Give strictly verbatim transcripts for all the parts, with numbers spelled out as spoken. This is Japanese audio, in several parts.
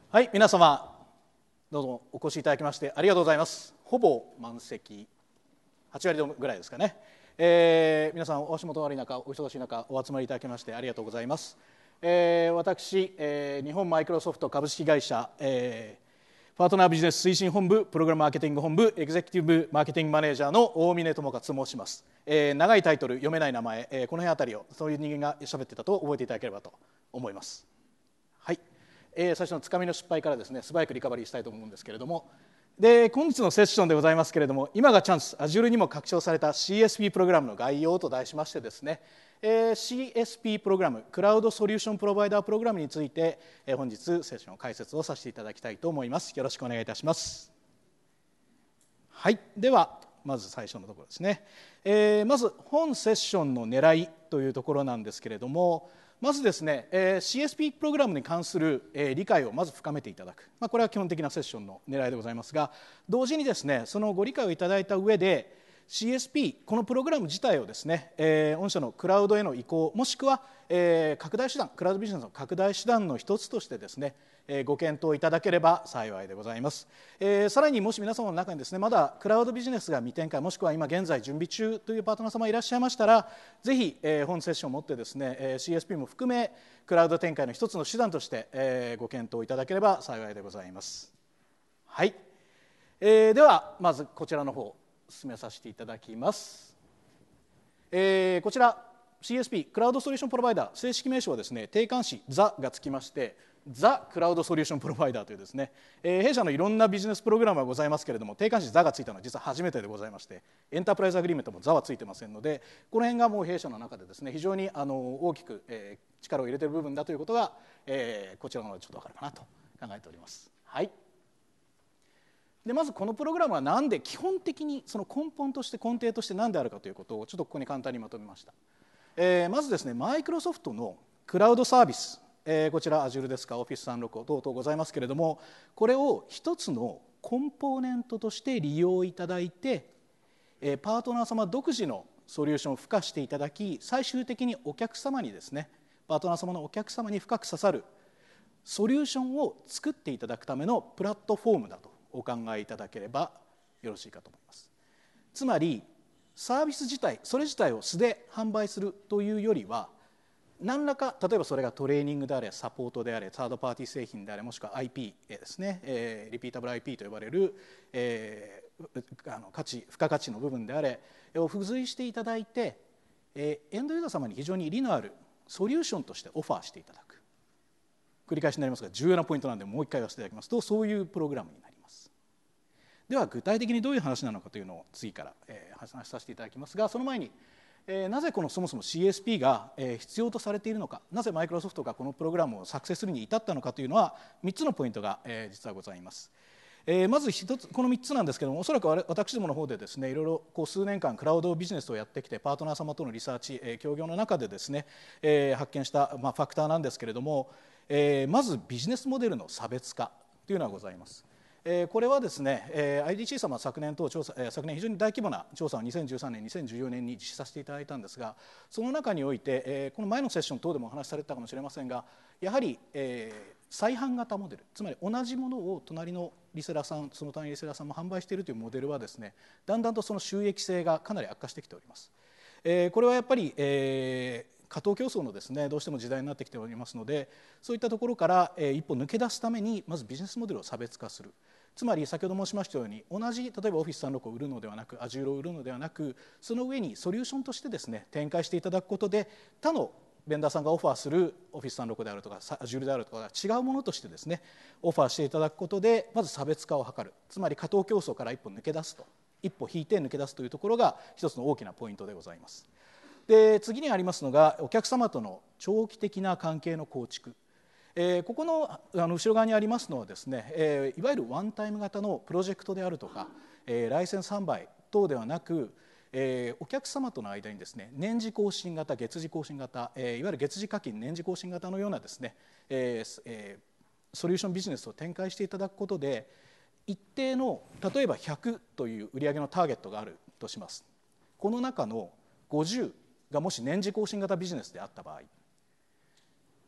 はい、皆様どうぞお越しいただきましてありがとうございます。ほぼ満席、はち割ぐらいですかね。えー、皆さんお足元悪い中、お忙しい中お集まりいただきましてありがとうございます。えー、私、えー、日本マイクロソフト株式会社、えー、パートナービジネス推進本部プログラムマーケティング本部エグゼクティブマーケティングマネージャーの大峰智勝と申します。えー、長いタイトル読めない名前、えー、この辺あたりをそういう人間が喋ってたと覚えていただければと思います。はい、えー、最初のつかみの失敗からですね素早くリカバリーしたいと思うんですけれども、で本日のセッションでございますけれども、今がチャンス Azure にも拡張された シーエスピー プログラムの概要と題しましてですね、えー、シーエスピー プログラムクラウドソリューションプロバイダープログラムについて、えー、本日セッション解説をさせていただきたいと思います。よろしくお願いいたします。はい、ではまず最初のところですね、えー、まず本セッションの狙いというところなんですけれども、まずですね、えー、シーエスピー プログラムに関する、えー、理解をまず深めていただく、まあ、これは基本的なセッションの狙いでございますが、同時にですねそのご理解をいただいた上で シーエスピー このプログラム自体をですね、えー、御社のクラウドへの移行もしくは、えー、拡大手段クラウドビジネスの拡大手段の一つとしてですね、えー、ご検討いただければ幸いでございます。えー、さらにもし皆様の中にですねまだクラウドビジネスが未展開もしくは今現在準備中というパートナー様いらっしゃいましたら、ぜひ、えー、本セッションをもってですね、えー、シーエスピー も含めクラウド展開の一つの手段として、えー、ご検討いただければ幸いでございます。はい、えー、ではまずこちらの方進めさせていただきます。えー、こちら シーエスピー クラウドソリューションプロバイダー正式名称はですね定冠詞 ザ がつきましてザ・クラウドソリューションプロバイダーというですね、えー、弊社のいろんなビジネスプログラムがございますけれども、定冠詞ザがついたのは実は初めてでございまして、エンタープライズアグリーメントもザはついてませんので、この辺がもう弊社の中でですね非常にあの大きく、えー、力を入れている部分だということが、えー、こちらの方でちょっと分かるかなと考えております。はい、でまずこのプログラムは何で基本的にその根本として根底として何であるかということをちょっとここに簡単にまとめました。えー、まずですねマイクロソフトのクラウドサービス、えー、こちら Azure ですか Office さんじゅうろく等々ございますけれども、これを一つのコンポーネントとして利用いただいて、えー、パートナー様独自のソリューションを付加していただき、最終的にお客様にですねパートナー様のお客様に深く刺さるソリューションを作っていただくためのプラットフォームだとお考えいただければよろしいかと思います。つまりサービス自体それ自体を素で販売するというよりは、何らか例えばそれがトレーニングであれサポートであれサードパーティー製品であれもしくは アイピー ですね、えー、リピータブル アイピー と呼ばれる、えー、あの価値付加価値の部分であれを付随していただいて、えー、エンドユーザー様に非常に利のあるソリューションとしてオファーしていただく、繰り返しになりますが重要なポイントなんでもう一回言わせていただきますと、そういうプログラムになります。では具体的にどういう話なのかというのを次から、えー、話させていただきますが、その前に、えー、なぜこのそもそも シーエスピー が、えー、必要とされているのか、なぜマイクロソフトがこのプログラムを作成するに至ったのかというのはみっつのポイントが、えー、実はございます。えー、まず一つこのみっつなんですけども、おそらく私どもの方でですねいろいろこう数年間クラウドビジネスをやってきてパートナー様とのリサーチ、えー、協業の中でですね、えー、発見した、まあ、ファクターなんですけれども、えー、まずビジネスモデルの差別化というのがございます。えー、これはですね、えー、アイディーシー 様は昨年等調査、えー、昨年非常に大規模な調査をにせんじゅうさんねんにせんじゅうよねんに実施させていただいたんですが、その中において、えー、この前のセッション等でもお話しされてたかもしれませんが、やはり、えー、再販型モデル、つまり同じものを隣のリセラーさんその他のリセラーさんも販売しているというモデルはですねだんだんとその収益性がかなり悪化してきております。えー、これはやっぱり、えー過当競争のですねどうしても時代になってきておりますので、そういったところから、えー、一歩抜け出すためにまずビジネスモデルを差別化する。つまり先ほど申しましたように同じ例えば オフィスさんじゅうろく を売るのではなく Azure を売るのではなく、その上にソリューションとしてですね展開していただくことで、他のベンダーさんがオファーする オフィスさんじゅうろく であるとか Azure であるとか違うものとしてですねオファーしていただくことでまず差別化を図る、つまり過当競争から一歩抜け出すと一歩引いて抜け出すというところが一つの大きなポイントでございます。で次にありますのがお客様との長期的な関係の構築。えー、ここ の, あの後ろ側にありますのはですね、えー、いわゆるワンタイム型のプロジェクトであるとか、えー、ライセンス販売等ではなく、えー、お客様との間にですね年次更新型月次更新型、えー、いわゆる月次課金年次更新型のようなですね、えーえー、ソリューションビジネスを展開していただくことで、一定の例えばひゃくという売上のターゲットがあるとします。この中のごじゅうがもし年次更新型ビジネスであった場合、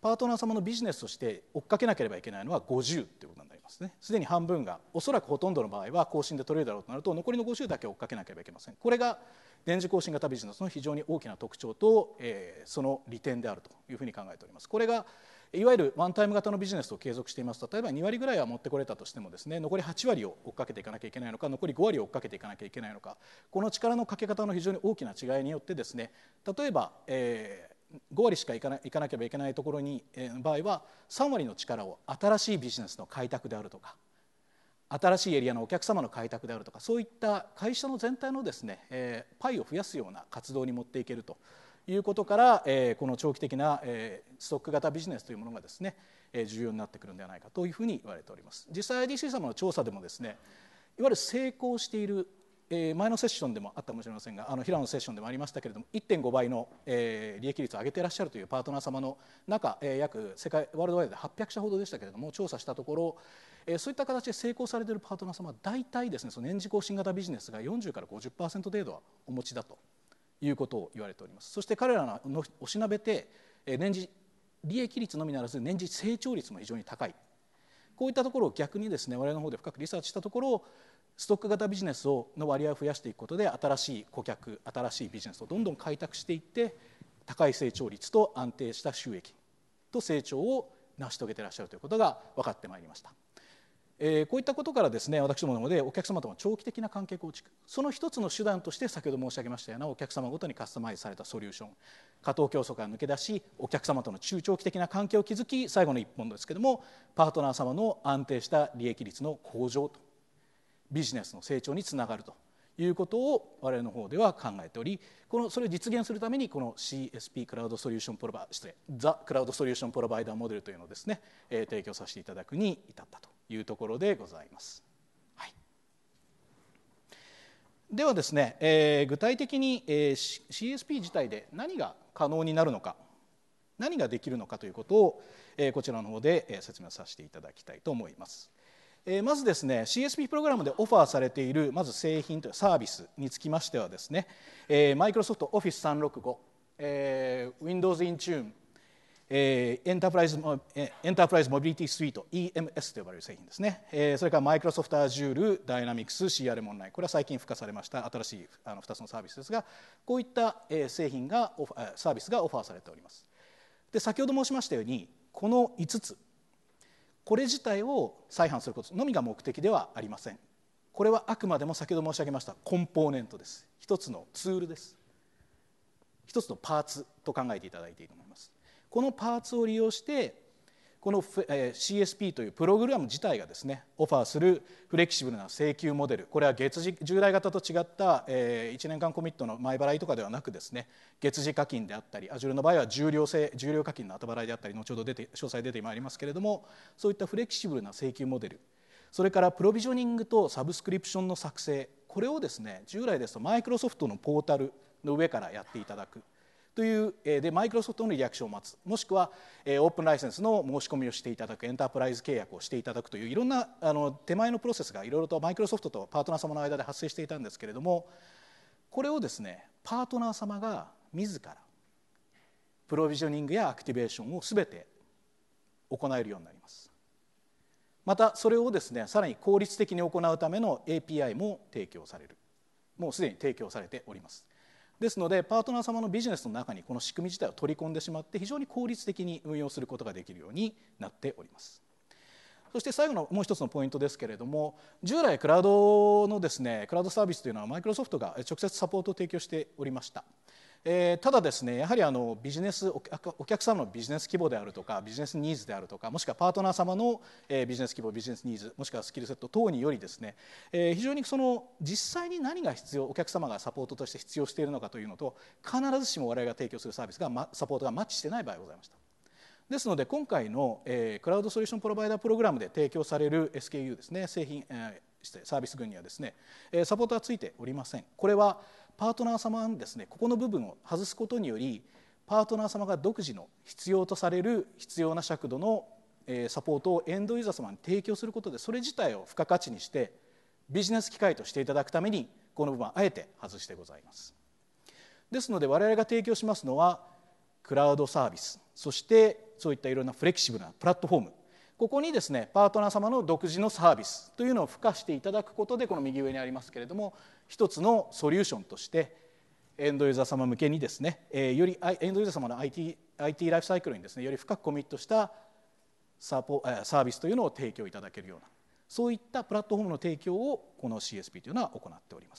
パートナー様のビジネスとして追っかけなければいけないのはごじゅうということになりますね。すでに半分が、おそらくほとんどの場合は更新で取れるだろうとなると、残りのごじゅうだけ追っかけなければいけません。これが年次更新型ビジネスの非常に大きな特徴と、えー、その利点であるというふうに考えております。これがいわゆるワンタイム型のビジネスを継続していますと、例えばに割ぐらいは持ってこれたとしてもですね、残りはち割を追っかけていかなきゃいけないのか、残りご割を追っかけていかなきゃいけないのか、この力のかけ方の非常に大きな違いによってですね、例えば、えーご割しかいかな、いかなければいけないところに、えー、場合はさん割の力を新しいビジネスの開拓であるとか、新しいエリアのお客様の開拓であるとか、そういった会社の全体のですね、えー、パイを増やすような活動に持っていけるということから、えー、この長期的な、えー、ストック型ビジネスというものがですね、えー、重要になってくるんではないかというふうに言われております。実際 アイディーシー 様の調査でもですね、いわゆる成功している、えー、前のセッションでもあったかもしれませんが、あの平野のセッションでもありましたけれども、いってんご倍の、えー、利益率を上げていらっしゃるというパートナー様の中、えー、約世界ワールドワイドではっぴゃく社ほどでしたけれども、調査したところ、えー、そういった形で成功されているパートナー様は大体ですね、その年次更新型ビジネスがよんじゅうから ごじゅっパーセント 程度はお持ちだということを言われております。そして彼らのおしなべて、えー、年次利益率のみならず年次成長率も非常に高い、こういったところを逆にですね、我々の方で深くリサーチしたところ、ストック型ビジネスをの割合を増やしていくことで、新しい顧客、新しいビジネスをどんどん開拓していって、高い成長率と安定した収益と成長を成し遂げていらっしゃるということが分かってまいりました。えー、こういったことからですね、私どもの方でお客様との長期的な関係構築、その一つの手段として先ほど申し上げましたようなお客様ごとにカスタマイズされたソリューション、過当競争から抜け出し、お客様との中長期的な関係を築き、最後の一本ですけれども、パートナー様の安定した利益率の向上とビジネスの成長につながるということを我々の方では考えており、このそれを実現するためにこの シーエスピー クラウドソリューションプロバイダー失礼ザ・クラウドソリューションプロバイダーモデルというのをですね、えー、提供させていただくに至ったというところでございます。はい、ではですね、えー、具体的に、えー、シーエスピー 自体で何が可能になるのか、何ができるのかということを、えー、こちらの方で、えー、説明させていただきたいと思います。えー、まずですね、 シーエスピー プログラムでオファーされているまず製品というサービスにつきましてはですね、えー、マイクロソフトオフィスさんびゃくろくじゅうご、えー、Windows Intune、えー、エンタープライズエンタープライズモビリティスイート イーエムエス と呼ばれる製品ですね、えー、それからマイクロソフト Azure Dynamics シーアールエム オンライン、これは最近付加されました新しいあのふたつのサービスですが、こういった、えー、製品がオフサービスがオファーされております。で、先ほど申しましたように、このいつつ、これ自体を再販することのみが目的ではありません。これはあくまでも先ほど申し上げましたコンポーネントです。一つのツールです。一つのパーツと考えていただいていいと思います。このパーツを利用してこの シーエスピー というプログラム自体がですね、オファーするフレキシブルな請求モデル、これは月次従来型と違ったいちねんかんコミットの前払いとかではなくですね、月次課金であったり、Azureの場合は重量制重量課金の後払いであったり、後ほど出て詳細出てまいりますけれども、そういったフレキシブルな請求モデル、それからプロビジョニングとサブスクリプションの作成、これをですね、従来ですとマイクロソフトのポータルの上からやっていただくというで、マイクロソフトのリアクションを待つ、もしくはオープンライセンスの申し込みをしていただく、エンタープライズ契約をしていただくといういろんなあの手前のプロセスがいろいろとマイクロソフトとパートナー様の間で発生していたんですけれども、これをですね、パートナー様が自らプロビジョニングやアクティベーションを全て行えるようになります。またそれをですね、さらに効率的に行うための エーピーアイ も提供される、もうすでに提供されております。ですので、パートナー様のビジネスの中にこの仕組み自体を取り込んでしまって、非常に効率的に運用することができるようになっております。そして最後のもう一つのポイントですけれども、従来クラウドのですね、クラウドサービスというのはマイクロソフトが直接サポートを提供しておりました。えー、ただですね、やはりあのビジネスお客様のビジネス規模であるとか、ビジネスニーズであるとか、もしくはパートナー様の、えー、ビジネス規模、ビジネスニーズ、もしくはスキルセット等によりですね、えー、非常にその実際に何が必要、お客様がサポートとして必要しているのかというのと、必ずしも我々が提供するサービスが、ま、サポートがマッチしていない場合がございました。ですので今回の、えー、クラウドソリューションプロバイダープログラムで提供される エスケーユー ですね、製品、えー、サービス群にはですね、えー、サポートはついておりません。これはパートナー様にですね、ここの部分を外すことにより、パートナー様が独自の必要とされる必要な尺度のサポートをエンドユーザー様に提供することで、それ自体を付加価値にしてビジネス機会としていただくために、この部分はあえて外してございます。ですので我々が提供しますのはクラウドサービス、そしてそういったいろんなフレキシブルなプラットフォーム、ここにですねパートナー様の独自のサービスというのを付加していただくことで、この右上にありますけれども、一つのソリューションとしてエンドユーザー様向けにですね、えー、よりエンドユーザー様の アイティー, アイティーライフサイクルにですねより深くコミットしたサポサービスというのを提供いただけるような、そういったプラットフォームの提供をこの シーエスピー というのは行っております。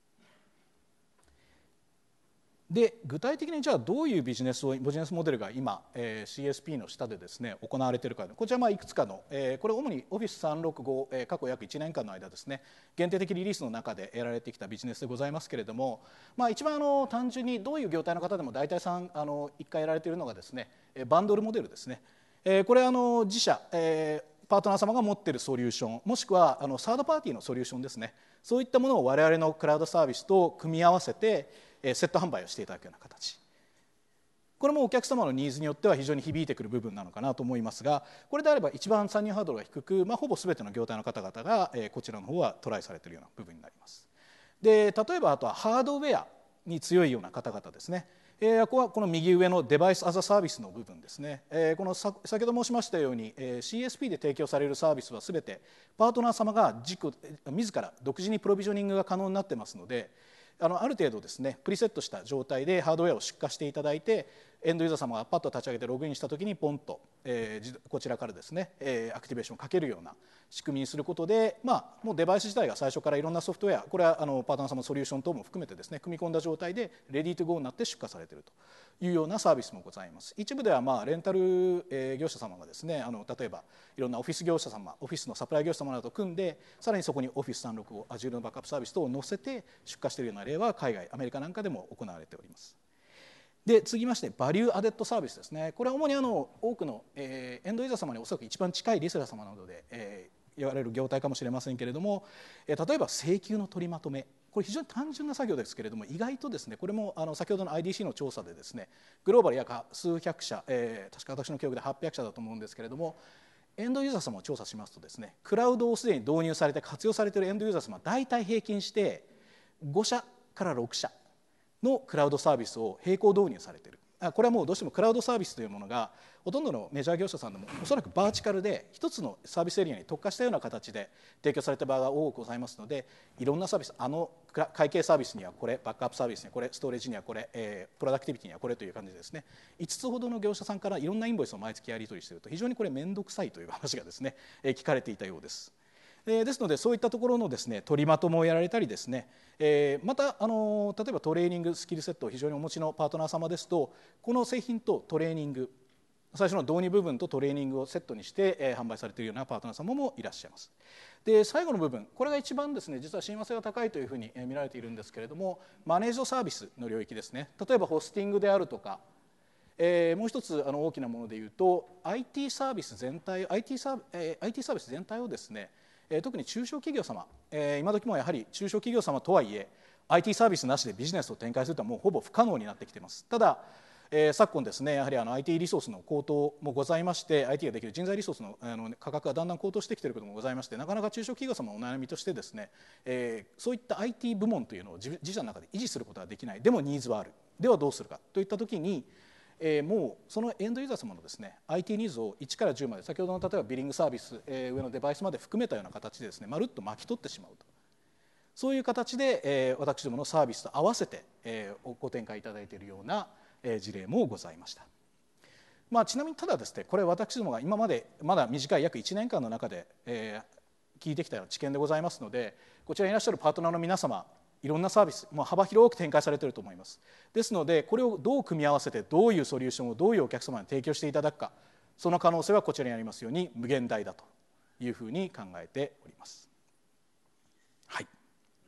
で具体的にじゃあどういうビジネスをビジネスモデルが今、えー、シーエスピー の下でですね行われているか、こちらまあいくつかの、えー、これ主に オフィスさんろくご、えー、過去約いちねんかんの間ですね限定的リリースの中でやられてきたビジネスでございますけれども、まあ、一番あの単純にどういう業態の方でも大体さんあのいっかいやられているのがですねバンドルモデルですね。えー、これあの自社、えー、パートナー様が持っているソリューション、もしくはあのサードパーティーのソリューションですね、そういったものを我々のクラウドサービスと組み合わせてセット販売をしていただくような形、これもお客様のニーズによっては非常に響いてくる部分なのかなと思いますが、これであれば一番参入ハードルが低く、まあ、ほぼ全ての業態の方々がこちらの方はトライされているような部分になります。で例えばあとはハードウェアに強いような方々ですね、えー、ここはこの右上のデバイスアザサービスの部分ですね、えー、この先ほど申しましたように、えー、シーエスピー で提供されるサービスは全てパートナー様が自己自ら独自にプロビジョニングが可能になってますので、あのある程度ですねプリセットした状態でハードウェアを出荷していただいて、エンドユーザー様がパッと立ち上げてログインしたときにポンと、えー、こちらからですね、えー、アクティベーションをかけるような仕組みにすることで、まあ、もうデバイス自体が最初からいろんなソフトウェア、これはあのパートナー様のソリューション等も含めてですね組み込んだ状態でレディートゥゴーになって出荷されているというようなサービスもございます。一部ではまあレンタル、えー、業者様がですねあの例えばいろんなオフィス業者様、オフィスのサプライ業者様などと組んで、さらにそこに オフィスさんろくご Azure のバックアップサービス等を載せて出荷しているような例は海外アメリカなんかでも行われております。で続きましてバリューアデッドサービスですね。これは主にあの多くの、えー、エンドユーザー様におそらく一番近いリセラー様などで、えー、言われる業態かもしれませんけれども、えー、例えば請求の取りまとめ、これ非常に単純な作業ですけれども、意外とですねこれもあの先ほどの アイディーシー の調査でですねグローバル約数百社、えー、確か私の記憶ではっぴゃくしゃだと思うんですけれども、エンドユーザー様を調査しますとですねクラウドをすでに導入されて活用されているエンドユーザー様は大体平均してごしゃからろくしゃのクラウドサービスを並行導入されている。これはもうどうしてもクラウドサービスというものがほとんどのメジャー業者さんでもおそらくバーチカルで一つのサービスエリアに特化したような形で提供された場合が多くございますので、いろんなサービス、あの会計サービスにはこれ、バックアップサービスにはこれ、ストレージにはこれ、えー、プロダクティビティにはこれという感じでですねいつつほどの業者さんからいろんなインボイスを毎月やり取りしていると、非常にこれ面倒くさいという話がですね、えー、聞かれていたようです。ですのでそういったところのですね取りまとめをやられたりですね、えー、またあの例えばトレーニングスキルセットを非常にお持ちのパートナー様ですと、この製品とトレーニング、最初の導入部分とトレーニングをセットにして、えー、販売されているようなパートナー様もいらっしゃいます。で最後の部分、これが一番ですね実は親和性が高いというふうに見られているんですけれども、マネージドサービスの領域ですね。例えばホスティングであるとか、えー、もう一つあの大きなものでいうと アイティー サービス全体 アイティー サー、えー、アイティー サービス全体をですね、えー、特に中小企業様、えー、今時もやはり中小企業様とはいえ アイティー サービスなしでビジネスを展開するとはもうほぼ不可能になってきています。ただ、えー、昨今ですねやはりあの アイティー リソースの高騰もございまして、 アイティー ができる人材リソース の, あの価格がだんだん高騰してきていることもございまして、なかなか中小企業様のお悩みとしてですね、えー、そういった アイティー 部門というのを 自, 自社の中で維持することができない、でもニーズはある、ではどうするかといったときに、えー、もうそのエンドユーザー様のですね アイティー ニーズをいちからじゅうまで、先ほどの例えばビリングサービス、えー、上のデバイスまで含めたような形でですねまるっと巻き取ってしまうと、そういう形で、えー、私どものサービスと合わせて、えー、ご展開いただいているような、えー、事例もございました。まあ、ちなみにただですねこれ私どもが今までまだ短い約いちねんかんの中で、えー、聞いてきたような知見でございますので、こちらにいらっしゃるパートナーの皆様いろんなサービス、まあ、幅広く展開されていると思います。ですのでこれをどう組み合わせてどういうソリューションをどういうお客様に提供していただくか、その可能性はこちらにありますように無限大だというふうに考えております。はい、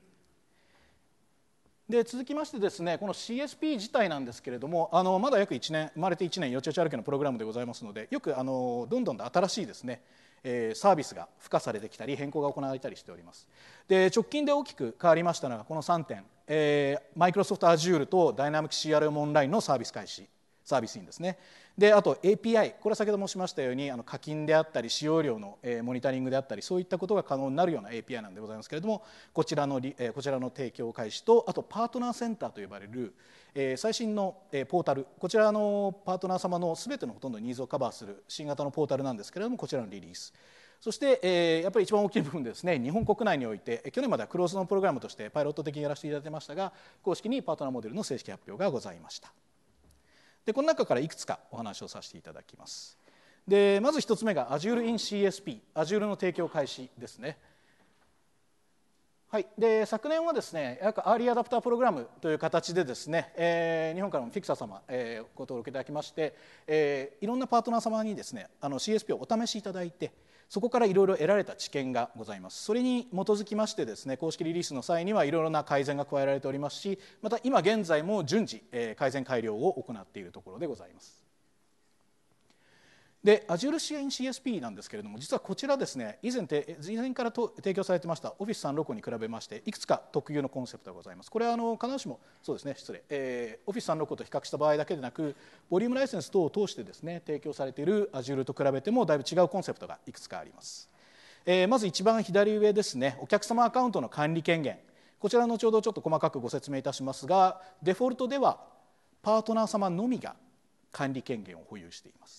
で続きましてですねこの シーエスピー 自体なんですけれども、あのまだ約いちねん、生まれていちねんよちよち歩きのプログラムでございますので、よくあのどんどん新しいですねえー、サービスが付加されてきたり変更が行われたりしております。で直近で大きく変わりましたのがこのさんてん、えー、マイクロソフト Azure と Dynamics シーアールエム オンラインのサービス開始、サービスインですね。であと エーピーアイ、これは先ほど申しましたようにあの課金であったり使用量の、えー、モニタリングであったりそういったことが可能になるような エーピーアイ なんでございますけれども、こちらの、えー、こちらの提供開始と、あとパートナーセンターと呼ばれるえー、最新の、えー、ポータル、こちらのパートナー様のすべてのほとんどニーズをカバーする新型のポータルなんですけれども、こちらのリリース、そして、えー、やっぱり一番大きい部分でですね、日本国内において去年まではクローズドのプログラムとしてパイロット的にやらせていただいてましたが、公式にパートナーモデルの正式発表がございました。でこの中からいくつかお話をさせていただきます。でまず一つ目が Azure in シーエスピー、 Azure の提供開始ですね。はい、で昨年はですね、約アーリーアダプタープログラムという形でですね、えー、日本からもフィクサー様、えー、ご登録いただきまして、えー、いろんなパートナー様にですね、あの シーエスピー をお試しいただいて、そこからいろいろ得られた知見がございます。それに基づきましてですね、公式リリースの際にはいろいろな改善が加えられておりますし、また今現在も順次、えー、改善改良を行っているところでございます。で Azure シーエスピー なんですけれども、実はこちらですね、以前て以前からと提供されてました オフィスさんろく に比べましていくつか特有のコンセプトがございます。これはあの必ずしもそうですね、失礼、えー、オフィスさんろく と比較した場合だけでなく、ボリュームライセンス等を通してですね提供されている Azure と比べてもだいぶ違うコンセプトがいくつかあります。えー、まず一番左上ですね、お客様アカウントの管理権限、こちら後ほどちょっと細かくご説明いたしますが、デフォルトではパートナー様のみが管理権限を保有しています。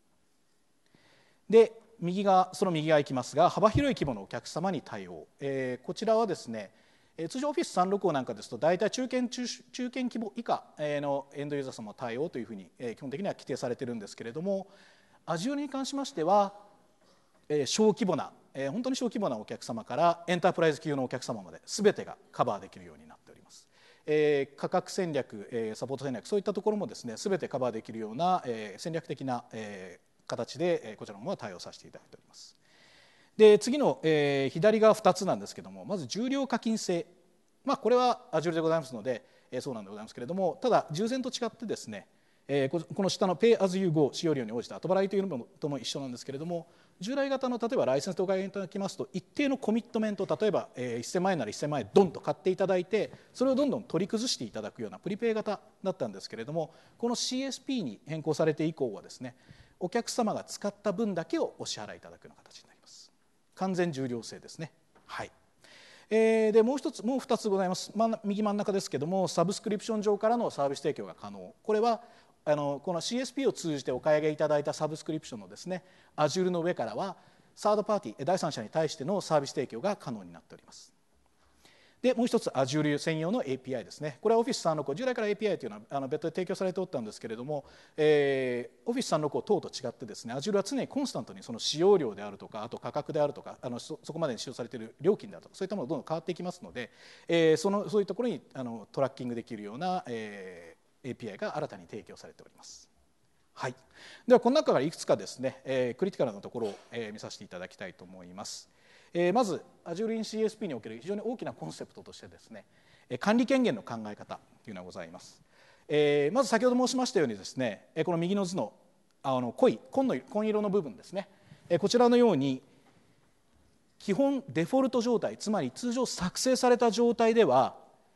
で右側、その右側いきますが、幅広い規模のお客様に対応、えー、こちらはですね、えー、通常 オフィスさんろく なんかですと大体中堅 中, 中堅規模以下のエンドユーザー様対応というふうに、えー、基本的には規定されているんですけれども、Azure に関しましては、えー、小規模な、えー、本当に小規模なお客様からエンタープライズ級のお客様まで全てがカバーできるようになっております。えー、価格戦略、えー、サポート戦略、そういったところもですね全てカバーできるような、えー、戦略的な、えー形でこちらの方は対応させていただいております。で次の、えー、左側ふたつなんですけども、まず重量課金制、まあ、これは Azure でございますので、えー、そうなんでございますけれども、ただ従前と違ってですね、えー、この下の Pay as you go 使用量に応じた後払いというのとも一緒なんですけれども、従来型の例えばライセンスとお買いいただきますと一定のコミットメント、例えば、えー、せんまんえんならせんまんえんドンと買っていただいて、それをどんどん取り崩していただくようなプリペイ型だったんですけれども、この シーエスピー に変更されて以降はですね、お客様が使った分だけをお支払いいただくような形になります。完全重量制ですね。はい。えー、でもう一つもうふたつございます。ま、右真ん中ですけども、サブスクリプション上からのサービス提供が可能。これはあのこの シーエスピー を通じてお買い上げいただいたサブスクリプションのですね Azure の上からはサードパーティー第三者に対してのサービス提供が可能になっております。でもう一つ Azure 専用の エーピーアイ ですね。これは オフィスさんろく 従来から エーピーアイ というのはあの別途で提供されておったんですけれども、えー、オフィスさんろく 等と違ってですね Azure は常にコンスタントにその使用量であるとか、あと価格であるとか、あの そ, そこまでに使用されている料金であるとか、そういったものがどんどん変わっていきますので、えー、そのそういうところにあのトラッキングできるような、えー、エーピーアイ が新たに提供されております。はい、ではこの中からいくつかですね、えー、クリティカルなところを、えー、見させていただきたいと思います。えー、まず Azure in シーエスピー における非常に大きなコンセプトとしてですね、管理権限の考え方というのがございます。えー、まず先ほど申しましたようにですね、この右の図のあの濃い紺の紺色の部分ですね、こちらのように基本デフォルト状態、つまり通常作成された状態では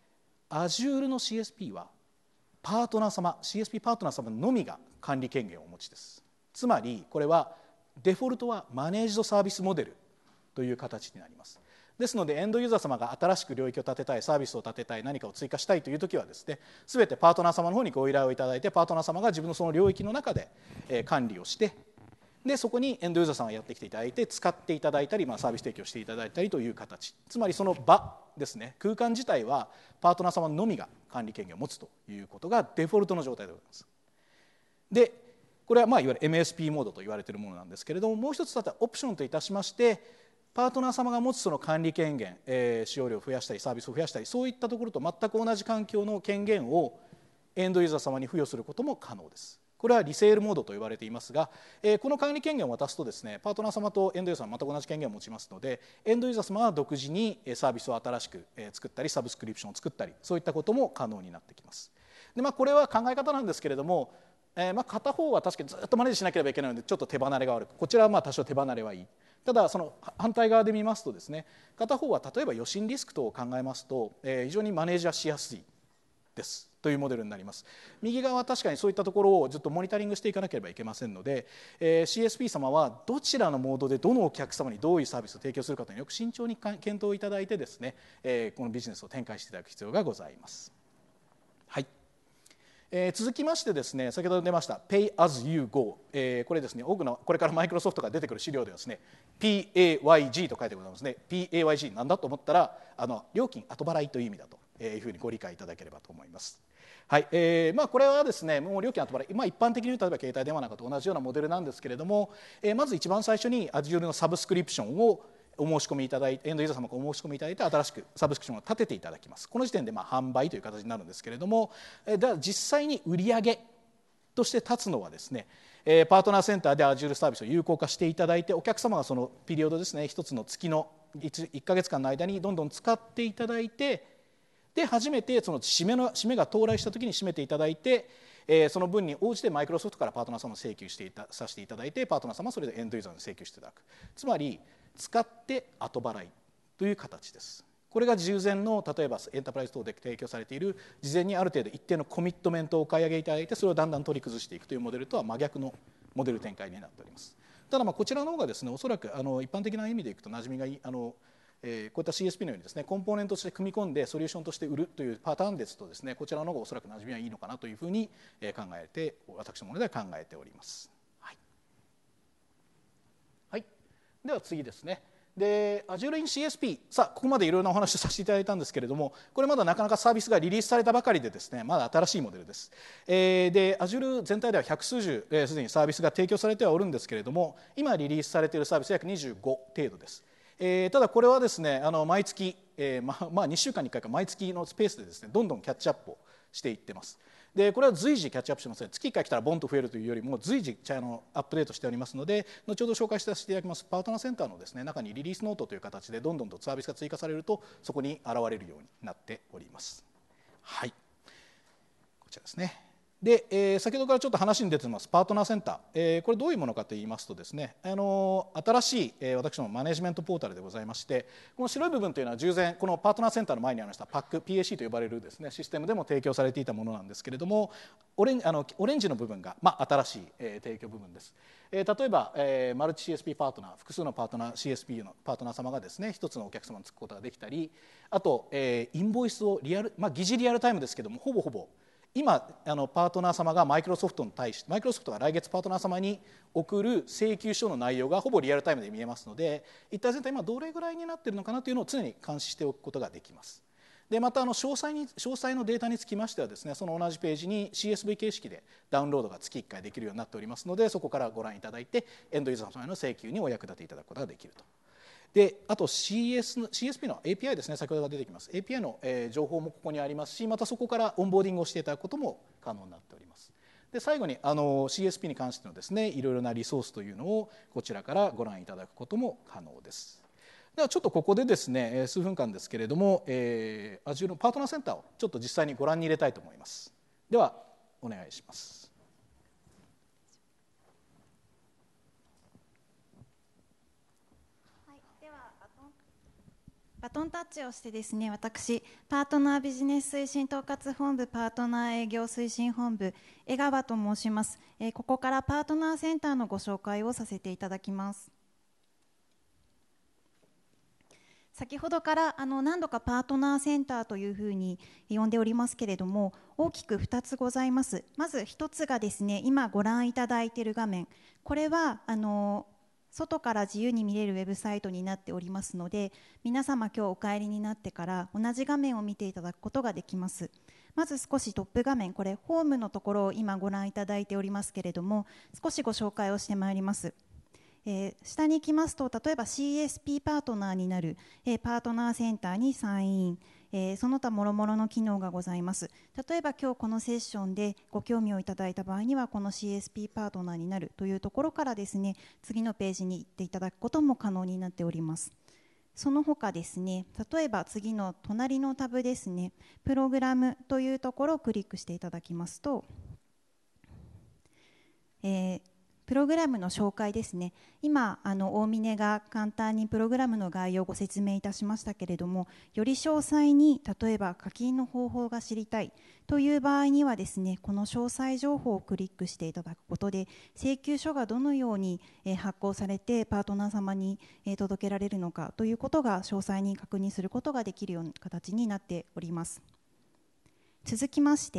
Azure の シーエスピー はパートナー様 シーエスピー パートナー様のみが管理権限をお持ちです。つまりこれはデフォルトはマネージドサービスモデルという形になります。ですのでエンドユーザー様が新しく領域を立てたい、サービスを立てたい、何かを追加したいという時はですね、全てパートナー様の方にご依頼をいただいて、パートナー様が自分のその領域の中で、えー、管理をして、でそこにエンドユーザーさんがやってきていただいて使っていただいたり、まあ、サービス提供していただいたりという形、つまりその場ですね、空間自体はパートナー様のみが管理権限を持つということがデフォルトの状態でございます。でこれはまあいわゆる エムエスピー モードと言われているものなんですけれども、もう一つまたオプションといたしまして、パートナー様が持つその管理権限、えー、使用量を増やしたりサービスを増やしたり、そういったところと全く同じ環境の権限をエンドユーザー様に付与することも可能です。これはリセールモードと言われていますが、えー、この管理権限を渡すとですね、パートナー様とエンドユーザー様は全く同じ権限を持ちますので、エンドユーザー様は独自にサービスを新しく作ったり、サブスクリプションを作ったり、そういったことも可能になってきます。で、まあ、これは考え方なんですけれども、えー、まあ片方は確かにずっとマネージしなければいけないのでちょっと手離れが悪く、こちらはまあ多少手離れはいい。ただその反対側で見ますとですね、片方は例えば余震リスク等を考えますと、えー、非常にマネージャーしやすいですというモデルになります。右側は確かにそういったところをずっとモニタリングしていかなければいけませんので、えー、シーエスピー 様はどちらのモードでどのお客様にどういうサービスを提供するかというのをよく慎重に検討いただいてですね、えー、このビジネスを展開していただく必要がございます。はい。 えー、続きましてですね、先ほど出ました Pay as you go、えー、これですね、多くのこれからマイクロソフトが出てくる資料ではですね ピーエーワイジー と書いてございますね。 ピーエーワイジー なんだと思ったら、あの料金後払いという意味だというふうにご理解いただければと思います。はい、えーまあ、これはですね、もう料金後払い、まあ、一般的に言うと例えば携帯電話なんかと同じようなモデルなんですけれども、えー、まず一番最初に Azure のサブスクリプションをお申し込みいただいて、エンドユーザー様がお申し込みいただいて、新しくサブスクリプションを立てていただきます。この時点でまあ販売という形になるんですけれども、えでは実際に売上として立つのはですね、えー、パートナーセンターで Azure サービスを有効化していただいて、お客様がそのピリオドですね、一つの月の 1, いっかげつかんの間にどんどん使っていただいて、で初めてその締めの締めが到来した時に締めていただいて、えー、その分に応じてマイクロソフトからパートナー様を請求していたさせていただいて、パートナー様はそれでエンドユーザーに請求していただく。つまり使って後払いという形です。これが従前の例えばエンタープライズ等で提供されている事前にある程度一定のコミットメントをお買い上げいただいて、それをだんだん取り崩していくというモデルとは真逆のモデル展開になっております。ただまあこちらの方がですね、おそらくあの一般的な意味でいくと馴染みがいい、あの、えー、こういった シーエスピー のようにですね、コンポーネントとして組み込んでソリューションとして売るというパターンですとですね、こちらの方がおそらく馴染みはいいのかなというふうに考えて、私のものでは考えております。はい、はい、では次ですね。で Azure in シーエスピー、 さあここまでいろいろなお話をさせていただいたんですけれども、これまだなかなかサービスがリリースされたばかりでですね、まだ新しいモデルです。えー、で Azure 全体では百数十すで、えー、にサービスが提供されてはおるんですけれども、今リリースされているサービスは約にじゅうご程度です。えー、ただこれはですね、あの毎月、えーまあ、まあにしゅうかんにいっかいか毎月のスペースでですね、どんどんキャッチアップをしていってます。でこれは随時キャッチアップしますので、月いっかい来たらボンと増えるというよりも随時あのアップデートしておりますので、後ほど紹介させていただきますパートナーセンターのですね、中にリリースノートという形でどんどんとサービスが追加されると、そこに現れるようになっております。はい、こちらですね。で、えー、先ほどからちょっと話に出てますパートナーセンター、えー、これどういうものかといいますとですね、あのー、新しい、えー、私のマネジメントポータルでございまして、この白い部分というのは従前このパートナーセンターの前にありました パック ピーエーシー と呼ばれるですねシステムでも提供されていたものなんですけれども、オレン、あのオレンジの部分が、まあ、新しい、えー、提供部分です。えー、例えば、えー、マルチ シーエスピー パートナー、複数のパートナー シーエスピー のパートナー様がですね一つのお客様につくことができたり、あと、えー、インボイスをリアル、まあ、疑似リアルタイムですけども、ほぼほぼ今あのパートナー様がマイクロソフトに対して、マイクロソフトが来月パートナー様に送る請求書の内容がほぼリアルタイムで見えますので、一体全体今どれぐらいになっているのかなというのを常に監視しておくことができます。でまたあの詳細に詳細のデータにつきましてはですね、その同じページに シーエスブイ 形式でダウンロードが月いっかいできるようになっておりますので、そこからご覧いただいてエンドユーザー様への請求にお役立ていただくことができると。であと シーエス シーエスピー の エーピーアイ ですね、先ほどが出てきます エーピーアイ の、えー、情報もここにありますし、またそこからオンボーディングをしていただくことも可能になっております。で最後にあの シーエスピー に関してのですねいろいろなリソースというのをこちらからご覧いただくことも可能です。ではちょっとここでですね数分間ですけれども、えー、Azure のパートナーセンターをちょっと実際にご覧に入れたいと思います。ではお願いします。 バトンタッチをしてですね、私パートナービジネス推進統括本部パートナー営業推進本部江川と申します。えー、ここからパートナーセンターのご紹介をさせていただきます。先ほどからあの何度かパートナーセンターというふうに呼んでおりますけれども、大きくふたつございます。まずひとつがですね、今ご覧いただいている画面、これはあの外から自由に見れるウェブサイトになっておりますので、皆様今日お帰りになってから同じ画面を見ていただくことができます。まず少しトップ画面、これホームのところを今ご覧いただいておりますけれども、少しご紹介をしてまいります。えー、下に行きますと、例えば シーエスピー パートナーになる、えー、パートナーセンターにサインイン、えー、その他もろもろの機能がございます。例えば今日このセッションでご興味をいただいた場合には、この シーエスピー パートナーになるというところからですね、次のページに行っていただくことも可能になっております。その他ですね、例えば次の隣のタブですね、プログラムというところをクリックしていただきますと、えープログラムの紹介ですね。今あの大峰が簡単にプログラムの概要をご説明いたしましたけれども、より詳細に例えば課金の方法が知りたいという場合にはですね、この詳細情報をクリックしていただくことで、請求書がどのように発行されてパートナー様に届けられるのかということが詳細に確認することができるような形になっております。続きまして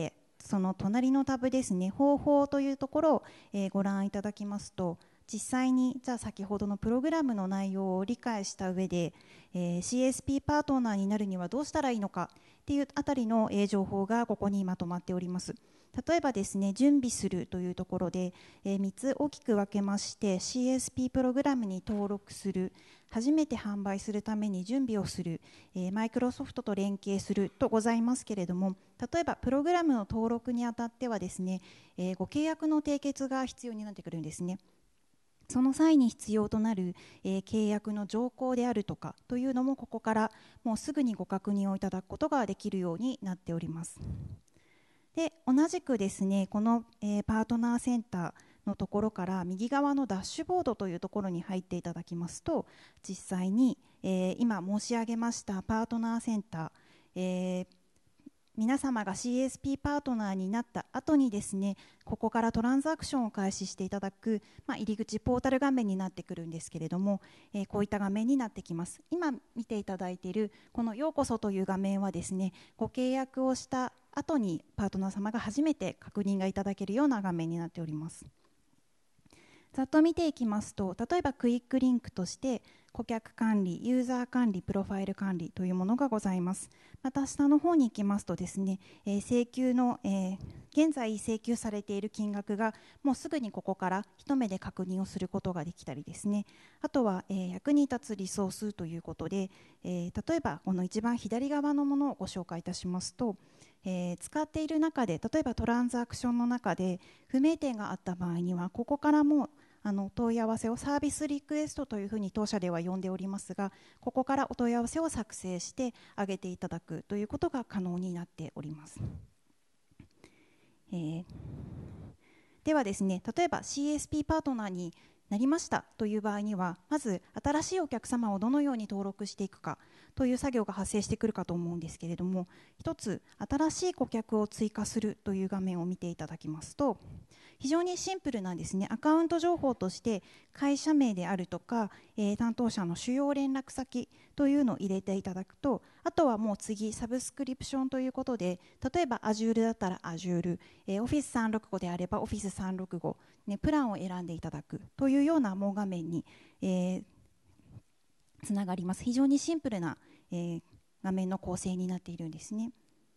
その隣のタブですね、方法というところを、えー、ご覧いただきますと、実際にじゃあ先ほどのプログラムの内容を理解した上で、えー、シーエスピー パートナーになるにはどうしたらいいのかっていうあたりの、えー、情報がここにまとまっております。例えばですね、準備するというところで、えー、みっつ大きく分けまして、 シーエスピー プログラムに登録する、初めて販売するために準備をする、えー、マイクロソフトと連携するとございますけれども、例えばプログラムの登録にあたってはですね、えー、ご契約の締結が必要になってくるんですね。その際に必要となる、えー、契約の条項であるとかというのも、ここからもうすぐにご確認をいただくことができるようになっております。で、同じくですね、この、えー、パートナーセンターのところから右側のダッシュボードというところに入っていただきますと、実際に、えー、今申し上げましたパートナーセンター、えー皆様が シーエスピー パートナーになった後にですね、ここからトランザクションを開始していただく、まあ、入り口ポータル画面になってくるんですけれども、えー、こういった画面になってきます。今見ていただいているこのようこそという画面はですね、ご契約をした後にパートナー様が初めて確認がいただけるような画面になっております。ざっと見ていきますと、例えばクイックリンクとして顧客管理、ユーザー管理、プロファイル管理というものがございます。また下の方に行きますとですね、えー、請求の、えー、現在請求されている金額がもうすぐにここから一目で確認をすることができたりですね、あとは、えー、役に立つリソースということで、えー、例えばこの一番左側のものをご紹介いたしますと、えー、使っている中で、例えばトランザクションの中で不明点があった場合には、ここからもあの問い合わせをサービスリクエストというふうに当社では呼んでおりますが、ここからお問い合わせを作成してあげていただくということが可能になっております。えー、ではですね、例えば シーエスピー パートナーになりましたという場合には、まず新しいお客様をどのように登録していくかという作業が発生してくるかと思うんですけれども、一つ新しい顧客を追加するという画面を見ていただきますと、非常にシンプルなんですね。アカウント情報として会社名であるとか、えー、担当者の主要連絡先というのを入れていただくと、あとはもう次サブスクリプションということで、例えば Azure だったら Azure、えー、オフィスさんろくごであれば オフィスさんろくご、ね、プランを選んでいただくというようなもう画面に、えー、つながります。非常にシンプルな、えー、画面の構成になっているんですね。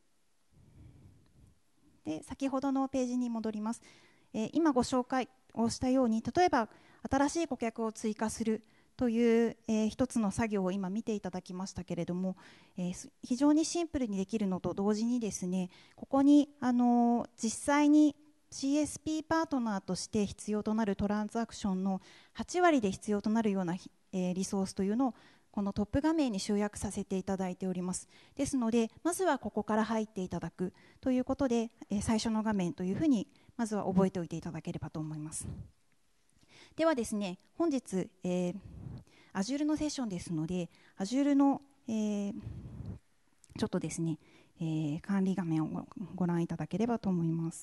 で、先ほどのページに戻ります。えー、今ご紹介をしたように、例えば新しい顧客を追加するという、えー、一つの作業を今見ていただきましたけれども、えー、非常にシンプルにできるのと同時にですね、ここに、あのー、実際に シーエスピー パートナーとして必要となるトランザクションのはちわりで必要となるような、えー、リソースというのをこのトップ画面に集約させていただいております。ですので、まずはここから入っていただくということで、えー、最初の画面というふうにまずは覚えておいていただければと思います。ではですね、本日、えー、Azure のセッションですので、Azure の、えー、ちょっとですね、えー、管理画面をご覧いただければと思います。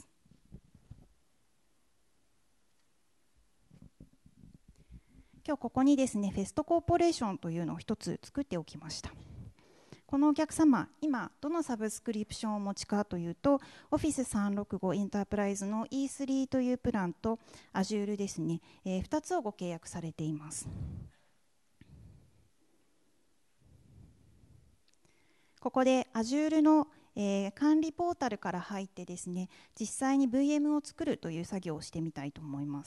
今日ここにですね、フェストコーポレーションというのを一つ作っておきました。このお客様、今どのサブスクリプションをお持ちかというと、オフィスさんろくごエンタープライズの イースリー というプランと Azure ですね、えー、ふたつをご契約されています。ここで Azure の、えー、管理ポータルから入ってですね、実際に ブイエム を作るという作業をしてみたいと思います。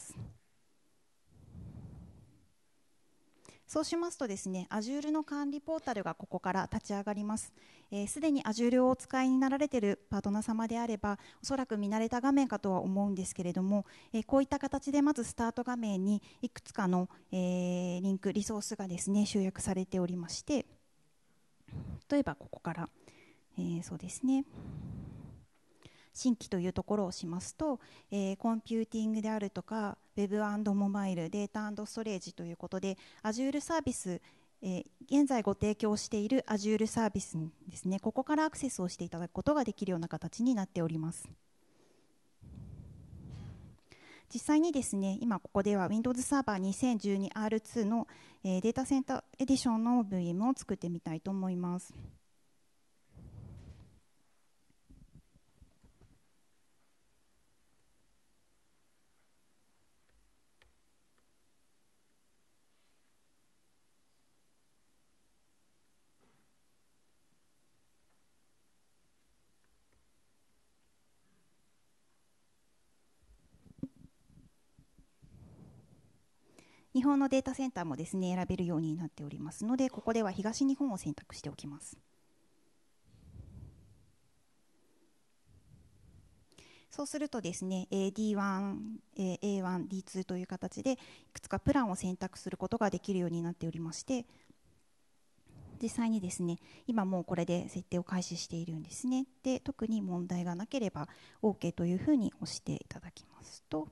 そうしますとですね、Azure の管理ポータルがここから立ち上がります。すで、えー、に Azure をお使いになられているパートナー様であれば、おそらく見慣れた画面かとは思うんですけれども、えー、こういった形でまずスタート画面にいくつかの、えー、リンク、リソースがですね、集約されておりまして、例えばここから、えー、そうですね、新規というところをしますと、えー、コンピューティングであるとか、ウェブ&モバイル、データ&ストレージということで、Azure サービス、えー、現在ご提供している Azure サービスですね、ここからアクセスをしていただくことができるような形になっております。実際にですね、今ここでは Windows サーバー にせんじゅうにアールツー の、えー、データセンターエディションの ブイエム を作ってみたいと思います。 日本のデータセンターもですね選べるようになっておりますので、ここでは東日本を選択しておきます。そうするとですね ディーワン、エーワン、ディーツー という形でいくつかプランを選択することができるようになっておりまして、実際にですね今もうこれで設定を開始しているんですね。で特に問題がなければ OK というふうに押していただきますと、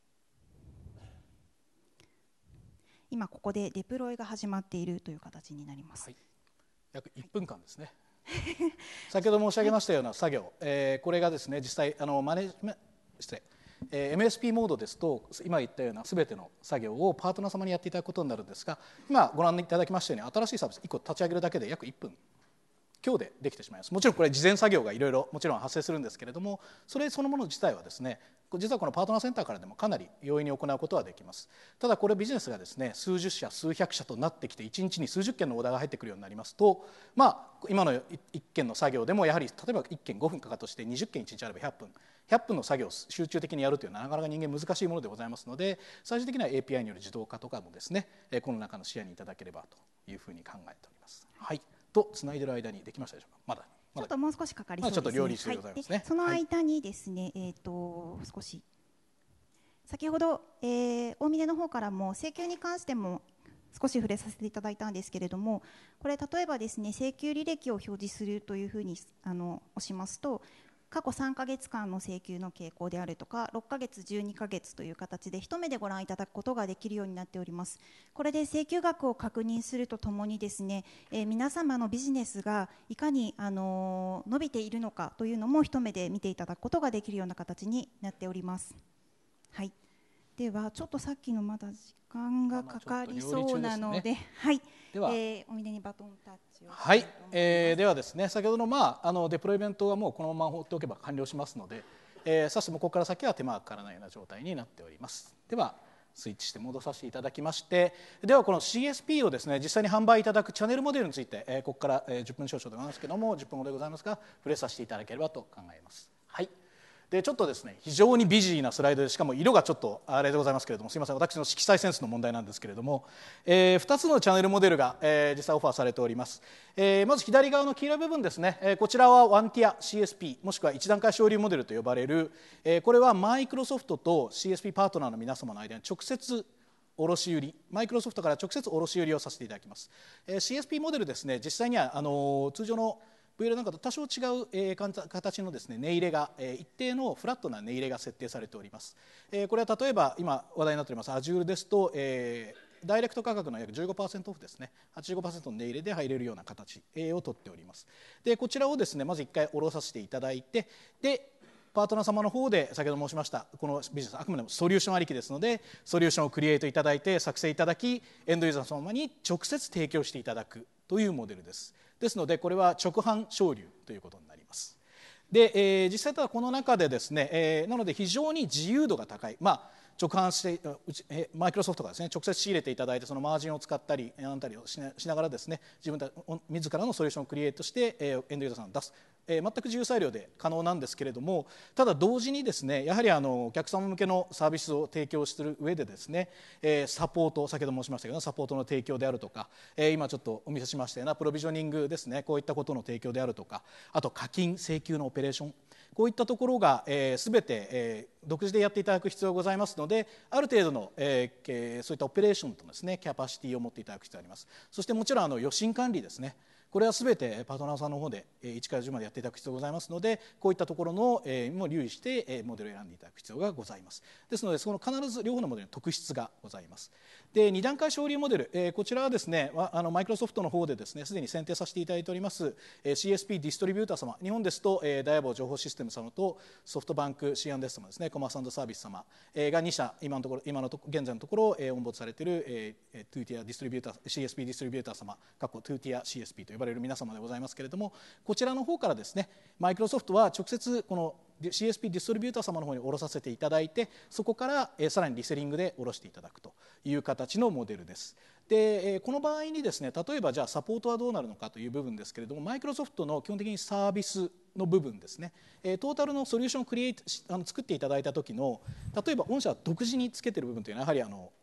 今ここでデプロイが始まっているという形になります。 はい、約いっぷんかんですね。先ほど申し上げましたような作業、はい、えー、これがですね実際あのマネージメント失礼、えー、エムエスピー モードですと今言ったようなすべての作業をパートナー様にやっていただくことになるんですが、今ご覧いただきましたように新しいサービスいっこ立ち上げるだけで約いっぷん今日でできてしまいます。もちろんこれ事前作業がいろいろもちろん発生するんですけれども、それそのもの自体はですね実はこのパートナーセンターからでもかなり容易に行うことはできます。ただこれビジネスがですね数十社数百社となってきていちにちに数十件のオーダーが入ってくるようになりますと、まあ今のいっけんの作業でもやはり例えばいっけんごふんかかったとしてにじゅっけんいちにちあればひゃっぷんひゃっぷんの作業を集中的にやるというのはなかなか人間難しいものでございますので、最終的には エーピーアイ による自動化とかもですねこの中の視野にいただければというふうに考えております。はい、とつないでる間にできましたでしょうか。まだちょっともう少しかかりそうですね。 ちょっと両立でございますね。 はい、その間にですね、はい、えーと少し先ほど、えー、大峰の方からも請求に関しても少し触れさせていただいたんですけれども、これ例えばですね請求履歴を表示するというふうにあの押しますと、過去さんかげつかんの請求の傾向であるとかろっかげつじゅうにかげつという形で一目でご覧いただくことができるようになっております。これで請求額を確認するとともにですね、えー、皆様のビジネスがいかに、あのー、伸びているのかというのも一目で見ていただくことができるような形になっております。はい、ではちょっとさっきのまだ時間がかかりそうなの で, で、ね、はい、では、えー、お峰にバトンタッチをはい、えー、ではですね先ほどの、まあ、あのデプロイメントはもうこのまま放っておけば完了しますので、えー、さしてもここから先は手間がかからないような状態になっております。ではスイッチして戻させていただきまして、ではこの シーエスピー をですね実際に販売いただくチャンネルモデルについて、えー、ここから、えー、じゅっぷん少々でございますけどもじゅっぷんほどでございますが触れさせていただければと考えます。はい、でちょっとですね非常にビジーなスライドで、しかも色がちょっとあれでございますけれども、すみません私の色彩センスの問題なんですけれども、えー、ふたつのチャンネルモデルが、えー、実際オファーされております。えー、まず左側の黄色い部分ですね、えー、こちらはワンティア シーエスピー もしくはいち段階省流モデルと呼ばれる、えー、これはマイクロソフトと シーエスピー パートナーの皆様の間に直接卸売マイクロソフトから直接卸売をさせていただきます。えー、シーエスピー モデルですね実際にはあのー、通常のブイエル なんかと多少違う、えー、形のですね値入れが、えー、一定のフラットな値入れが設定されております。えー、これは例えば今話題になっております Azure ですと、えー、ダイレクト価格の約 じゅうごパーセント オフですね、はちじゅうごパーセント の値入れで入れるような形、えー、をとっております。でこちらをですねまずいっかい下ろさせていただいて、でパートナー様の方で先ほど申しましたこのビジネスあくまでもソリューションありきですので、ソリューションをクリエイトいただいて作成いただきエンドユーザー様に直接提供していただくというモデルです。ですのでこれは直販省流ということになります。で、えー、実際ただこの中でですね、えー、なので非常に自由度が高い、まあ、直販してうち、えー、マイクロソフトがですね直接仕入れていただいてそのマージンを使ったりなんたりをし な, しながらですね自分た自らのソリューションをクリエイトして、えー、エンドユーザーさんを出す、えー、全く自由裁量で可能なんですけれども、ただ同時にですねやはりあのお客様向けのサービスを提供する上でですね、えー、サポート先ほど申しましたけどサポートの提供であるとか、えー、今ちょっとお見せしましたようなプロビジョニングですね、こういったことの提供であるとか、あと課金請求のオペレーション、こういったところが、えー、全て、えー、独自でやっていただく必要がございますので、ある程度の、えー、そういったオペレーションとですねキャパシティを持っていただく必要があります。そしてもちろんあの予診管理ですね、これはすべてパートナーさんの方でいちからじゅうまでやっていただく必要がございますので、こういったところの、えー、も留意してモデルを選んでいただく必要がございます。ですのでその必ず両方のモデルに特質がございます。でに段階省流モデル、えー、こちらはですねあのマイクロソフトの方でですねすでに選定させていただいております、えー、シーエスピー ディストリビューター様、日本ですと、えー、ダイヤボー情報システム様とソフトバンク シーアンドエス 様ですね、コマース&サービス様、えー、がに社今のところ今のと現在のところ、えー、オンボードされている、えー、トゥーティアディストリビューター シーエスピー ディストリビューター様過去トゥーティア シーエスピー と呼ばれる皆様でございますけれども、こちらの方からですねマイクロソフトは直接この シーエスピー ディストリビューター様の方に下ろさせていただいて、そこから、えー、さらにリセリングで下ろしていただくという形のモデルです。で、えー、この場合にですね例えばじゃあサポートはどうなるのかという部分ですけれども、マイクロソフトの基本的にサービスの部分ですね、えー、トータルのソリューションをクリエイトあの作っていただいた時の例えば御社独自につけている部分というのはやはりあの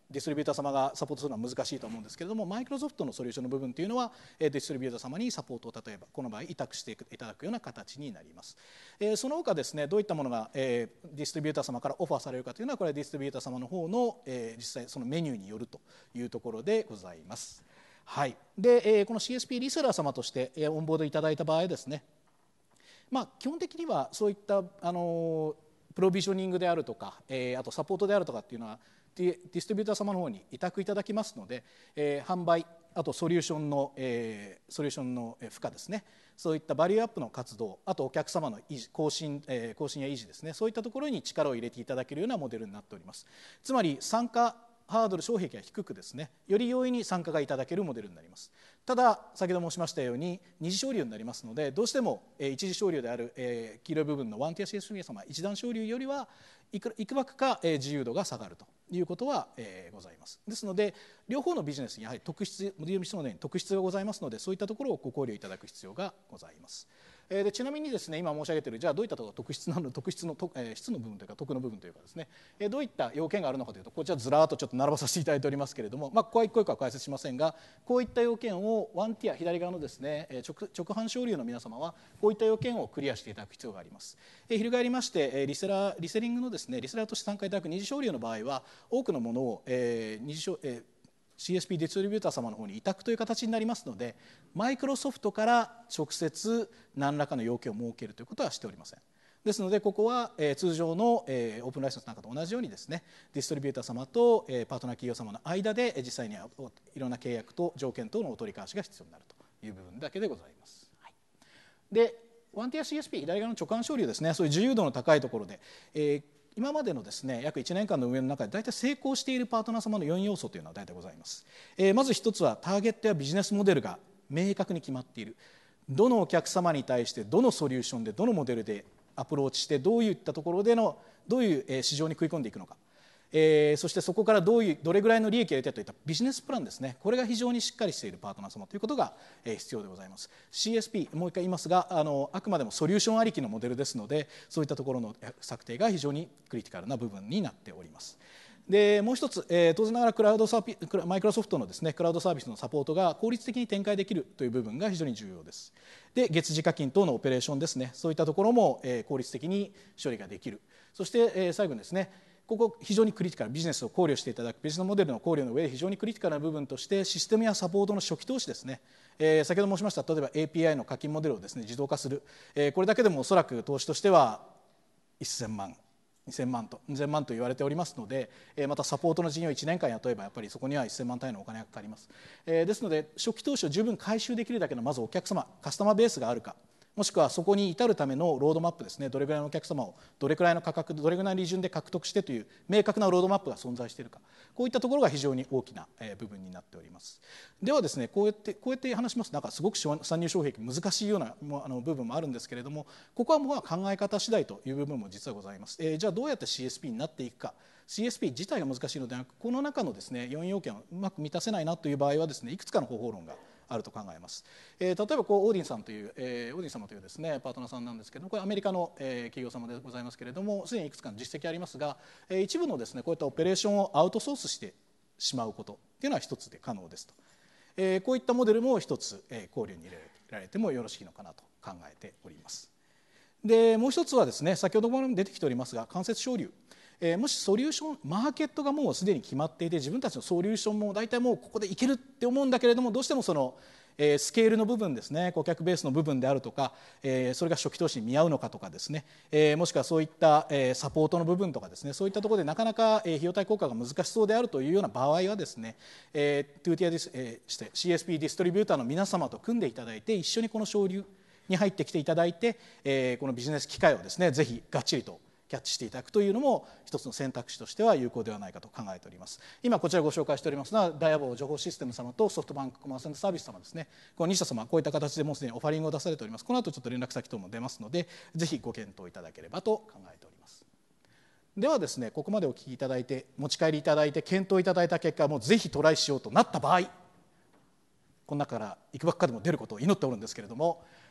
ディストリビューター様がサポートするのは難しいと思うんですけれども、マイクロソフトのソリューションの部分というのはディストリビューター様にサポートを例えばこの場合委託していただくような形になります。えー、その他ですね、どういったものが、えー、ディストリビューター様からオファーされるかというのは、これはディストリビューター様の方の、えー、実際そのメニューによるというところでございます。はい、で、えー、この シーエスピー リセラー様として、えー、オンボードいただいた場合ですね、まあ、基本的にはそういった、あのプロビジョニングであるとか、えー、あとサポートであるとかっていうのはディ、ディストリビューター様の方に委託いただきますので、えー、販売、あとソリューションの、えー、ソリューションの付加ですね、そういったバリューアップの活動、あとお客様の維持更新、えー、更新や維持ですね、そういったところに力を入れていただけるようなモデルになっております。つまり参加ハードル、障壁が低くですね、より容易に参加がいただけるモデルになります。ただ先ほど申しましたように二次昇流になりますので、どうしても、えー、一次昇流である、えー、黄色い部分のワンティア シーエスピー 様一段昇流よりはいくいくばくか、えー、自由度が下がるということは、えー、ございます。ですので両方のビジネスにやはり特質、モデルのように特質がございますので、そういったところをご考慮いただく必要がございます。でちなみにですね、今申し上げているじゃあどういったところが特質なの特質の、えー、質の部分というか得の部分というかですね、えー、どういった要件があるのかというと、こちらずらーっとちょっと並ばさせていただいておりますけれども、まあ、ここは一個一個は解説しませんが、こういった要件をワンティア左側のですね、えー、直, 直販昇流の皆様はこういった要件をクリアしていただく必要があります。えー、翻りまして、えー、リセラーリセリングのですね、リセラーとして参加いただく二次昇流の場合は多くのものを、えー二次昇えーシーエスピー ディストリビューター様の方に委託という形になりますので、マイクロソフトから直接何らかの要件を設けるということはしておりません。ですのでここは、えー、通常の、えー、オープンライセンスなんかと同じようにですね、ディストリビューター様と、えー、パートナー企業様の間で、えー、実際にはいろんな契約と条件等のお取り交わしが必要になるという部分だけでございます。はい、でワンティア シーエスピー 左側の直販昇流ですね、そういう自由度の高いところで、えー今までのですね約いちねんかんの運営の中で大体成功しているパートナー様のよん要素というのは大体ございます。えー、まず一つはターゲットやビジネスモデルが明確に決まっている。どのお客様に対してどのソリューションでどのモデルでアプローチしてどういったところでのどういう市場に食い込んでいくのか、えー、そしてそこからどういうどれぐらいの利益を得てといったビジネスプランですね、これが非常にしっかりしているパートナー様ということが必要でございます。 シーエスピー もう一回言いますが、あのあくまでもソリューションありきのモデルですので、そういったところの策定が非常にクリティカルな部分になっております。でもう一つ、えー、当然ながらクラウドサービマイクロソフトのですねクラウドサービスのサポートが効率的に展開できるという部分が非常に重要です。で月次課金等のオペレーションですね、そういったところも、えー、効率的に処理ができる。そして、えー、最後にですね、ここ非常にクリティカル、ビジネスを考慮していただくビジネスモデルの考慮の上で非常にクリティカルな部分としてシステムやサポートの初期投資ですね、えー、先ほど申しました例えば エーピーアイ の課金モデルをですね自動化する、えー、これだけでもおそらく投資としてはいっせんまんにせんまんとにせんまんと言われておりますので、えー、またサポートの人員をいちねんかん雇えばやっぱりそこにはいっせんまん単位のお金がかかります。えー、ですので初期投資を十分回収できるだけのまずお客様カスタマーベースがあるか、もしくはそこに至るためのロードマップですね、どれぐらいのお客様をどれくらいの価格どれぐらいの利潤で獲得してという明確なロードマップが存在しているか、こういったところが非常に大きな部分になっております。ではですね、こうやってこうやって話しますとなんかすごく参入障壁難しいようなあの部分もあるんですけれども、ここはもう考え方次第という部分も実はございます。えー、じゃあどうやって シーエスピー になっていくか。シーエスピー 自体が難しいのではなく、この中のですねよん要件をうまく満たせないなという場合はですね、いくつかの方法論があると考えます。えー、例えばこうオーディンさんという、えー、オーディン様というですねパートナーさんなんですけども、これアメリカの、えー、企業様でございますけれども、すでにいくつかの実績ありますが、えー、一部のですねこういったオペレーションをアウトソースしてしまうことっていうのは一つで可能ですと、えー、こういったモデルも一つ、えー、考慮に入れられてもよろしいのかなと考えております。でもう一つはですね、先ほども出てきておりますが間接省流、えー、もしソリューションマーケットがもうすでに決まっていて自分たちのソリューションも大体もうここでいけるって思うんだけれども、どうしてもその、えー、スケールの部分ですね、顧客ベースの部分であるとか、えー、それが初期投資に見合うのかとかですね、えー、もしくはそういった、えー、サポートの部分とかですね、そういったところでなかなか、えー、費用対効果が難しそうであるというような場合はですね、えー、ツーティアディス、えー、して シーエスピー ディストリビューターの皆様と組んでいただいて一緒にこの省流に入ってきていただいて、えー、このビジネス機会をですねぜひがっちりとキャッチしていただくというのも一つの選択肢としては有効ではないかと考えております。今こちらご紹介しておりますのはダイヤボー情報システム様とソフトバンクコマース&サービス様ですね。このに社様こういった形でもうすでにオファリングを出されております。この後ちょっと連絡先等も出ますのでぜひご検討いただければと考えております。ではですね、ここまでお聞きいただいて持ち帰りいただいて検討いただいた結果、もうぜひトライしようとなった場合、この中からいくばくかでも出ることを祈っておるんですけれども、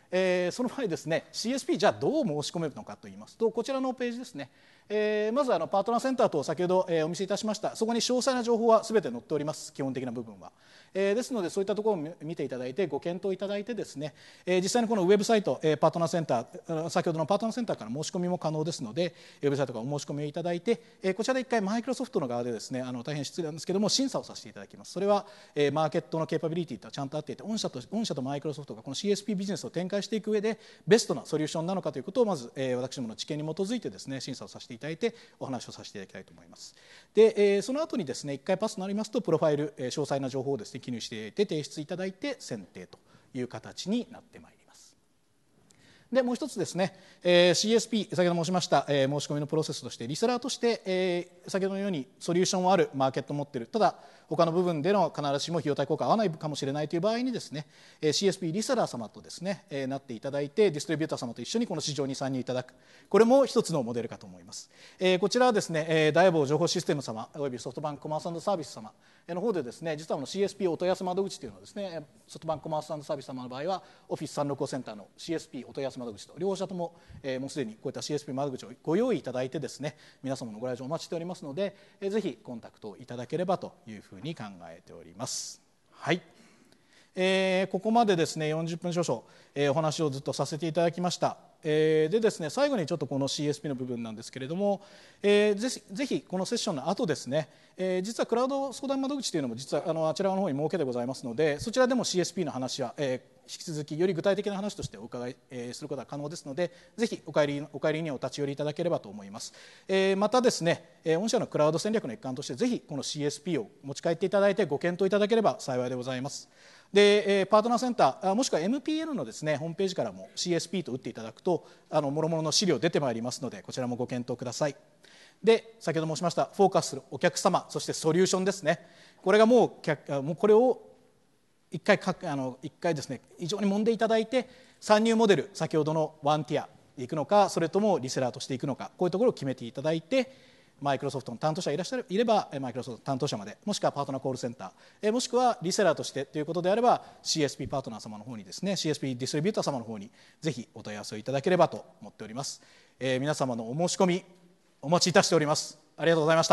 えー、その場合ですね シーエスピー じゃあどう申し込めるのかといいますと、こちらのページですね、えー、まずあのパートナーセンターと先ほど、えー、お見せいたしました、そこに詳細な情報はすべて載っております、基本的な部分は。えー、ですのでそういったところを見ていただいてご検討いただいてですね、えー、実際にこのウェブサイト、えー、パートナーセンター、先ほどのパートナーセンターから申し込みも可能ですので、ウェブサイトからお申し込みをいただいて、えー、こちらで一回マイクロソフトの側でですね、あの大変失礼なんですけども審査をさせていただきます。それは、えー、マーケットのケーパビリティとはちゃんとあっていて、御社と御社とマイクロソフトがこの シーエスピー ビジネスを展開していく上でベストなソリューションなのかということをまず、えー、私どもの知見に基づいてですね審査をさせていただいてお話をさせていただきたいと思います。で、えー、その後にですね一回パスとなりますとプロファイル、えー、詳細な情報をですね記入していただいて提出いただいて選定という形になってまいります。でもう一つですね、えー、シーエスピー 先ほど申しました、えー、申し込みのプロセスとしてリセラーとして、えー、先ほどのようにソリューションはあるマーケットを持っている、ただ他の部分での必ずしも費用対効果が合わないかもしれないという場合にですね、えー、シーエスピー リセラー様とですね、えー、なっていただいてディストリビューター様と一緒にこの市場に参入いただく、これも一つのモデルかと思います。えー、こちらはですね、えー、大坊情報システム様およびソフトバンクコマース&サービス様の方でですね、実はの シーエスピー お問い合わせ窓口というのはですね、ソフトバンクコマース&サービス様の場合はオフィスさんびゃくろくごセンターの シーエスピー お問い合わせ窓口と両者とも、えー、もうすでにこういった シーエスピー 窓口をご用意いただいてですね、皆様のご来場お待ちしておりますので、えー、ぜひコンタクトをいただければというふうに考えております。はい、えー、ここまでですねよんじゅっぷん少々、えー、お話をずっとさせていただきました。えー、でですね最後にちょっとこの シーエスピー の部分なんですけれども、えー、ぜひぜひこのセッションの後ですね、えー、実はクラウド相談窓口というのも実はあのあちらの方に設けてございますので、そちらでも シーエスピー の話は、えー、引き続きより具体的な話としてお伺い、えー、することが可能ですので、ぜひお帰りお帰りにお立ち寄りいただければと思います。えー、またですね、えー、御社のクラウド戦略の一環としてぜひこの シーエスピー を持ち帰っていただいてご検討いただければ幸いでございます。で、えー、パートナーセンターもしくは エムピーエル のですねホームページからも シーエスピー と打っていただくとあの諸々の資料出てまいりますので、こちらもご検討ください。で、先ほど申しましたフォーカスするお客様、そしてソリューションですね、これがもう、もうこれを一回かあの一回ですね非常に揉んでいただいて、参入モデル先ほどのワンティアでいくのか、それともリセラーとしていくのか、こういうところを決めていただいて、マイクロソフトの担当者がいらっしゃるいればマイクロソフト担当者まで、もしくはパートナーコールセンター、えもしくはリセラーとしてということであれば シーエスピー パートナー様の方にですね シーエスピー ディストリビューター様の方にぜひお問い合わせをいただければと思っております。えー、皆様のお申し込みお待ちいたしております。ありがとうございました。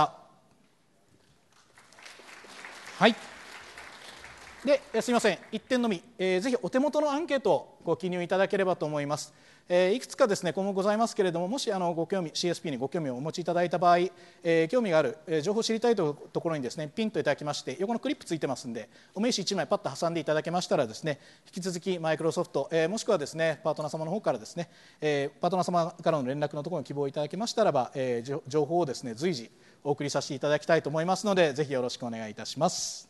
はい、ですみません、いってんのみ、えー、ぜひお手元のアンケートをご記入いただければと思います。えー、いくつかですね今後ございますけれども、もしあのご興味 シーエスピー にご興味をお持ちいただいた場合、えー、興味がある、えー、情報を知りたいとところにですねピンといただきまして、横のクリップついてますんでお名刺いちまいパッと挟んでいただけましたらですね、引き続きマイクロソフト、えー、もしくはですねパートナー様の方からですね、えー、パートナー様からの連絡のところに希望いただけましたらば、えー、情報をですね随時お送りさせていただきたいと思いますので、ぜひよろしくお願いいたします。